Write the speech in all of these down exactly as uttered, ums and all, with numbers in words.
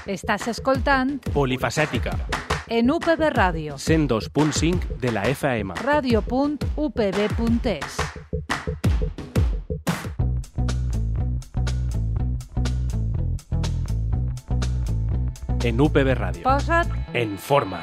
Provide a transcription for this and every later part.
Estàs escoltant Polifacètica, en U P B Ràdio, cent dos punt cinc de la F M. ràdio punt u p b punt e s. En U P B Ràdio. Posa't En forma.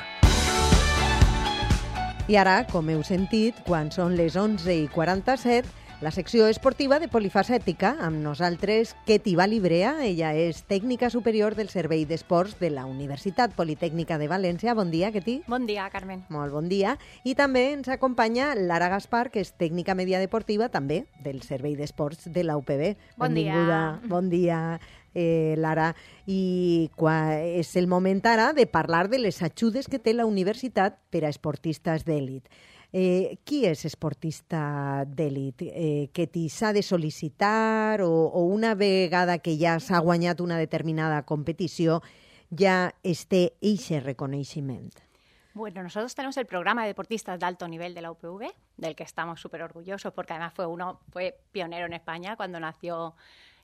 I ara, com heu sentit, quan són les onze i quaranta-set, la secció esportiva de Polifacètica, amb nosaltres Ketty Balibrea. Ella és tècnica superior del Servei d'Esports de la Universitat Politècnica de València. Bon dia, Ketty. Bon dia, Carmen. Molt bon dia. I també ens acompanya Lara Gaspar, que és tècnica media deportiva, també del Servei d'Esports de la U P B. Bon dia. Benvinguda. Bon dia, eh, Lara. I qua, és el moment ara de parlar de les ajudes que té la universitat per a esportistes d'èlit. Eh, qui és esportista d'èlit? Eh, que t'hi s'ha de sol·licitar o, o una vegada que ja s'ha guanyat una determinada competició ja es té eixe reconeixement? Bueno, nosotros tenemos el programa de deportistas de alto nivel de la U P V, del que estamos súper orgullosos porque además fue uno fue pionero en España cuando nació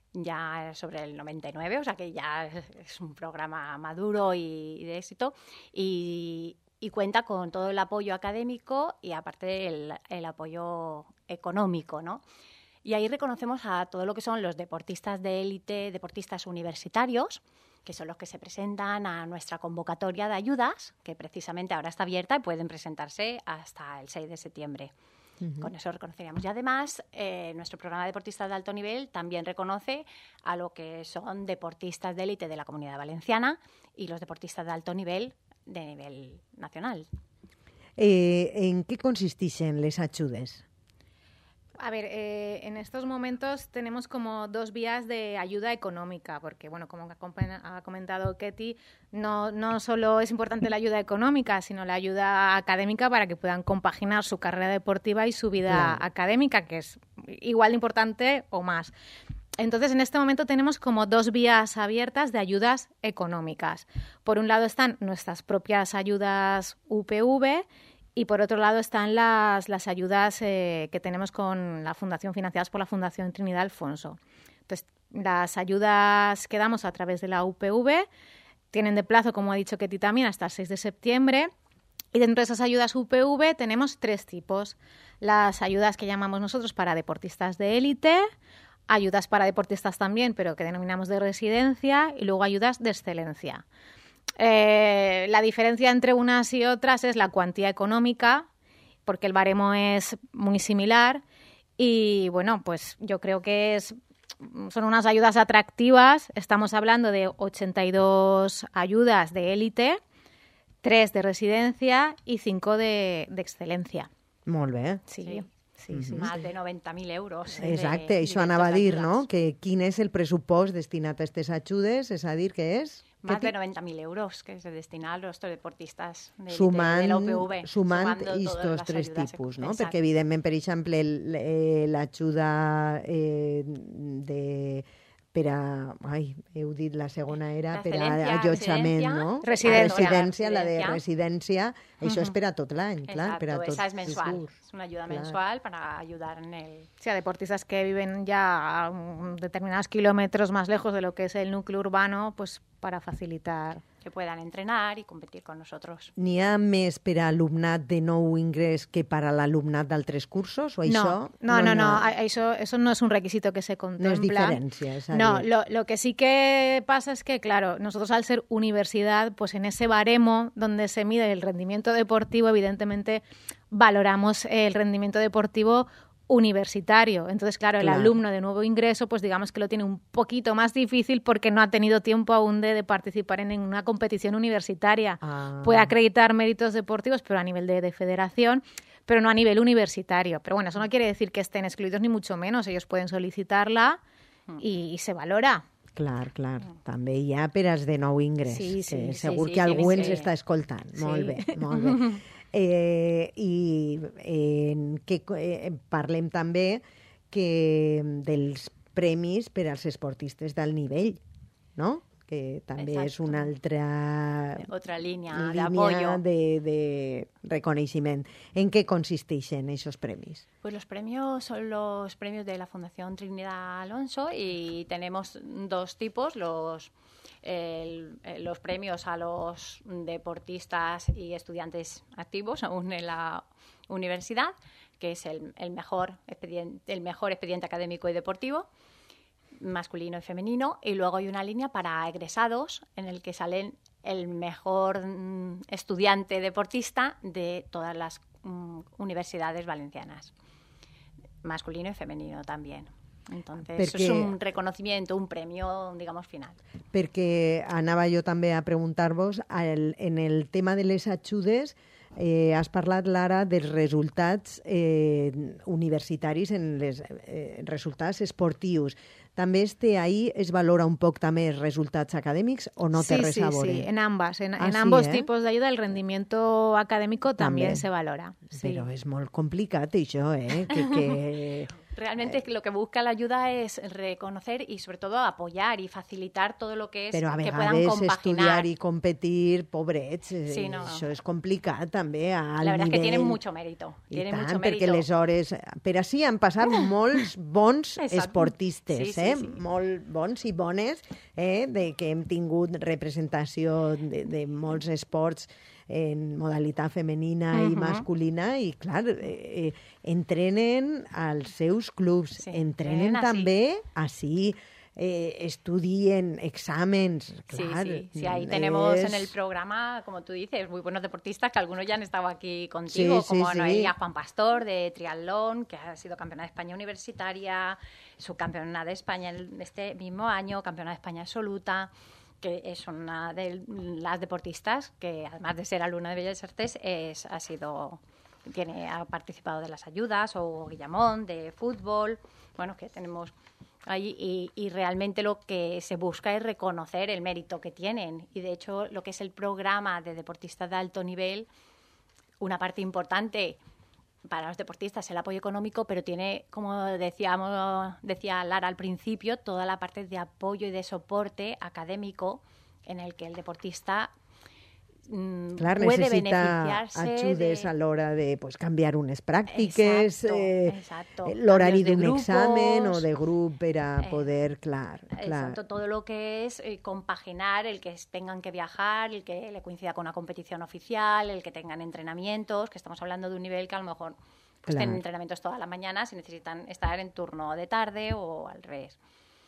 ya sobre el noventa y nueve, o sea que ya es un programa maduro y, y de éxito. Y Y cuenta con todo el apoyo académico y aparte el, el apoyo económico, ¿no? Y ahí reconocemos a todo lo que son los deportistas de élite, deportistas universitarios, que son los que se presentan a nuestra convocatoria de ayudas, que precisamente ahora está abierta y pueden presentarse hasta el seis de septiembre. Uh-huh. Con eso reconoceríamos. Y además, eh, nuestro programa de deportistas de alto nivel también reconoce a lo que son deportistas de élite de la Comunidad Valenciana y los deportistas de alto nivel de nivel nacional. Eh, ¿En qué consistixen les ajudes? A ver, eh, en estos momentos tenemos como dos vías de ayuda económica, porque, bueno, como ha comentado Ketty, no, no solo es importante la ayuda económica, sino la ayuda académica para que puedan compaginar su carrera deportiva y su vida claro. académica, que es igual de importante o más. Entonces, en este momento tenemos como dos vías abiertas de ayudas económicas. Por un lado están nuestras propias ayudas U P V y por otro lado están las, las ayudas eh, que tenemos con la Fundación, financiadas por la Fundación Trinidad Alfonso. Entonces, las ayudas que damos a través de la U P V tienen de plazo, como ha dicho Ketty también, hasta el seis de septiembre. Y dentro de esas ayudas U P V tenemos tres tipos. Las ayudas que llamamos nosotros para deportistas de élite, ayudas para deportistas también, pero que denominamos de residencia, y luego ayudas de excelencia. Eh, la diferencia entre unas y otras es la cuantía económica, porque el baremo es muy similar y, bueno, pues yo creo que es, son unas ayudas atractivas. Estamos hablando de ochenta y dos ayudas de élite, tres de residencia y cinco de, de excelencia. Molt bé. Sí. sí. Sí, sí, más de noventa mil euros. Exacte, de, això anava a dir, no? Que quin és el pressupost destinat a aquestes ajudes, és a dir, què és? Más de noventa mil euros que se destina a los deportistas de, sumant, de la U P V. Sumant estos tres tipus, no? Exacte. Perquè, evidentment, per exemple, l'ajuda eh, de... per a... Ai, heu dit la segona era la per a allotjament, no? Residència. Residència, la de residència. Això és per a tot l'any, clar. Exacto, per a tot esa es mensual. Curs. Es una ayuda claro. mensual para ayudar en el... Sí, a deportistas que viven ya a determinados kilómetros más lejos de lo que es el núcleo urbano, pues para facilitar... que puedan entrenar y competir con nosotros. N'hi ha més per a alumnat de nou ingrés que per a l'alumnat d'altres cursos? O no, això? No, no, no, no. Eso, eso no es un requisito que se contempla. No es diferencia. Es no, lo, lo que sí que pasa es que, claro, nosotros al ser universidad, pues en ese baremo donde se mide el rendimiento deportivo, evidentemente valoramos el rendimiento deportivo universitario. Entonces, claro, claro, el alumno de nuevo ingreso, pues digamos que lo tiene un poquito más difícil porque no ha tenido tiempo aún de, de participar en una competición universitaria. Ah. Puede acreditar méritos deportivos, pero a nivel de, de federación, pero no a nivel universitario. Pero bueno, eso no quiere decir que estén excluidos ni mucho menos. Ellos pueden solicitarla y, y se valora. Clar, clar. També hi ha per als de nou ingrés. Sí, sí, que sí, segur sí, que sí, algú sí. ens està escoltant. Sí. Molt bé, molt bé. Eh, I eh, que eh, parlem també que dels premis per als esportistes d'alt nivell, no? que també Exacto. és una altra Otra línea, de línia apoyo. de, de reconeixement. En què consisteixen aquests premis? Pues los premios son los premios de la Fundación Trinidad Alonso y tenemos dos tipos, los, el- el- los premios a los deportistas y estudiantes activos aún en la universidad, que es el, el mejor expediente, el mejor expediente académico y deportivo, masculino y femenino, y luego hay una línea para egresados en el que salen el mejor mm, estudiante deportista de todas las mm, universidades valencianas, masculino y femenino también. Entonces, eso es Perquè- un reconocimiento, un premio, digamos, final. Perquè anava jo també a preguntar-vos, el, en el tema de les ajudes, eh, has parlat, Lara, dels resultats eh, universitaris en les eh, resultats esportius. També este ahí es valora un poc també els resultats acadèmics o no té sí, res sí, a veure? sí, en ambas. En, Ah, en sí, ambos eh? tipos de ayuda el rendimiento académico también, También. se valora. Sí. Però és molt complicat això, eh? Que, que... Realmente lo que busca la ayuda es reconocer y sobre todo apoyar y facilitar todo lo que es Però a que puedan vegades compaginar. estudiar i competir, pobrets, eh, Sí, no. això és complicat també al La verdad es que nivell... tienen mucho mérito. I Tienen tant, mucho perquè mérito. les hores... Per així han passat molts bons Exacte. esportistes, Sí, sí, eh? sí. Molt bons i bones, eh? De que hem tingut representació de, de molts esports en modalitat femenina i Mhm. masculina i, clar, eh, eh, entrenen als seus clubs, Sí, entrenen entrenen ací. també així, eh, estudien exàmens, Sí, clar. sí, sí, ahí tenemos és- en el programa, como tú dices, muy buenos deportistas, que algunos ya han estado aquí contigo, Sí, sí, como sí. Noelia Juan Pastor de triatlón, que ha sido campeona de España universitaria, subcampeona de España en este mismo año, campeona de España absoluta, que es una de las deportistas que, además de ser alumna de Bellas Artes, es, ha sido tiene ha participado de las ayudas, o Guillamón de fútbol, bueno, que tenemos ahí, y, y realmente lo que se busca es reconocer el mérito que tienen, y de hecho lo que es el programa de deportistas de alto nivel, una parte importante para los deportistas es el apoyo económico, pero tiene, como decíamos, decía Lara al principio, toda la parte de apoyo y de soporte académico en el que el deportista mm, Clar, puede necessita beneficiarse ajudes de... a l'hora de pues, canviar unes pràctiques, Exacto, eh, exacto. l'horari Cambios de d'un grupos, examen o de grup per a eh, poder, clar, clar. Exacto, todo lo que es eh, compaginar, el que es- tengan que viajar, el que le coincida con una competición oficial, el que tengan entrenamientos, que estamos hablando de un nivel que a lo mejor pues, Claro. tienen entrenamientos todas las mañanas y necesitan estar en turno de tarde o al revés.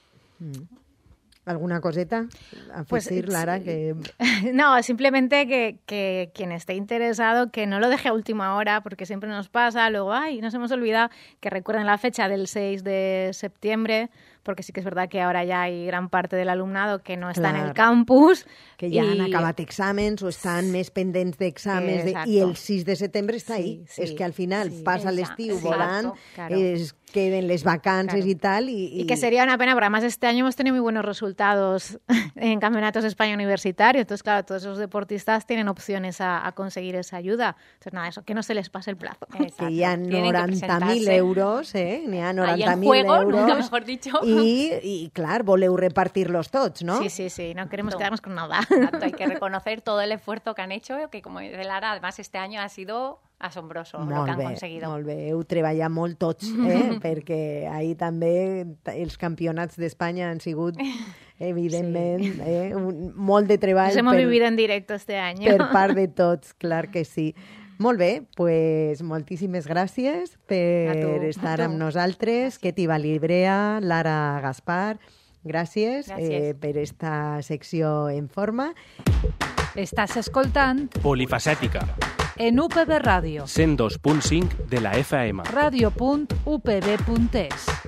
¿Alguna coseta a Pues, decir, Lara? sí. Que... No, simplemente que, que quien esté interesado, que no lo deje a última hora, porque siempre nos pasa, luego, ay, nos hemos olvidado, que recuerden la fecha del seis de septiembre, porque sí que es verdad que ahora ya hay gran parte del alumnado que no está en el Claro. campus. que ja y- han acabat exàmens o estan més pendents d'exàmens de... Exacto. i el sis de setembre està Sí, ahí. sí, És que al final sí. passa Exacto, l'estiu exacto, volant, claro. es queden les vacances Claro. y tal. Y, Y que sería una pena, porque además este año hemos tenido muy buenos resultados en campeonatos de España universitario. Entonces, claro, todos esos deportistas tienen opciones a, a conseguir esa ayuda. Entonces, nada, eso, que no se les pase el plazo. Exacto. que hi ha Tienen que noranta mil presentarse. euros, eh? N'hi ha Ahí noranta en mil juego, euros. nunca mejor dicho. I, i, clar, voleu repartir-los tots, no? Sí, sí, sí, no queremos No. quedarnos con nada. Exacto, hay que reconocer todo el esfuerzo que han hecho, que como dice Lara, además este año ha sido asombroso lo que Molt han bé, conseguido. molt bé. Heu treballat molt tots, eh? Perquè ahir també els campionats d'Espanya han sigut, evidentment, sí. eh? Un, molt de treball Nos hemos per, vivido en directo este año. per part de tots, clar que sí. Molt bé, pues, moltíssimes gràcies per A tu, estar a tu. amb nosaltres. Ketty Valibrea, Lara Gaspar, gràcies, Gràcies. eh, per esta secció en forma. Estàs escoltant Polifacètica, en U P B Ràdio, cent dos punt cinc de la F M. ràdio punt u p b punt es.